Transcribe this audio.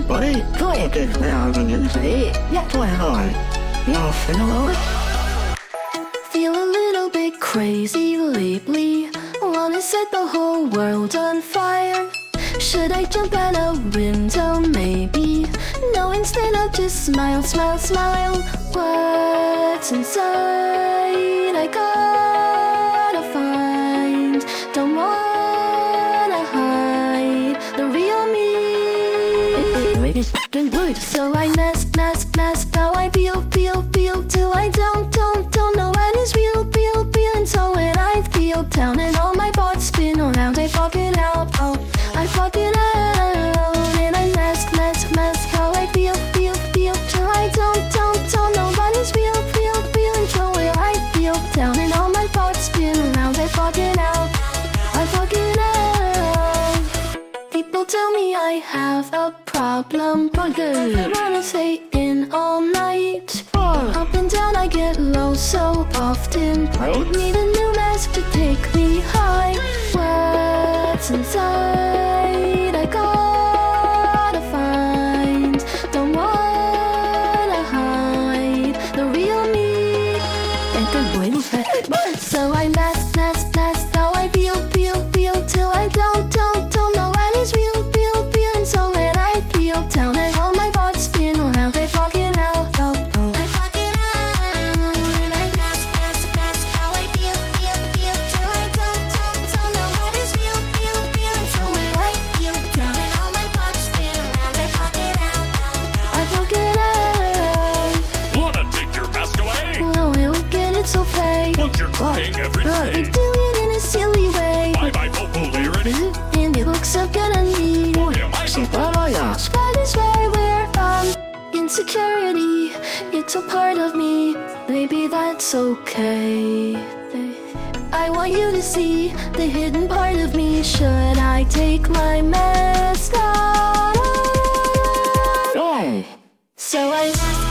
Everybody, go ahead, get around and say, yeah, go ahead. You'll feel Feel a little bit crazy lately. Wanna set the whole world on fire. Should I jump out a window? Maybe. No, instead I'll just smile, smile, smile. What's inside? I gotta find. Don't wanna hide the real me. So I mask how I feel till I don't know what is real. And so when I feel down and all my thoughts spin around, I fuck it out. Oh, I fuck it out. And I mask how I feel till I don't know what is real. And so when I feel down and all my thoughts spin around, I fuck it out. I fuck it out. People tell me I have a problem, but I wanna stay in all night. Up and down I get low so often. Need a new mask to take me high. What's inside? I gotta find. Don't wanna hide the real me. So I mask how I feel till I don't know what is real. And so when I feel down and all my thoughts spin around, I fuck it out. I fuck it out. And I mask how I feel till I don't know what is real. And so when I feel down and all my thoughts spin around, I fuck it out. I fuck it out. Wanna take your mask away? No, you'll get it so fake. But you're trying every day. You do it in a silly way. By my popularity, And it looks so good on me. boy, am I the what I ask. That is why we're insecurity. It's a part of me. Maybe that's okay. I want you to see the hidden part of me. Should I take my mask off? No. So I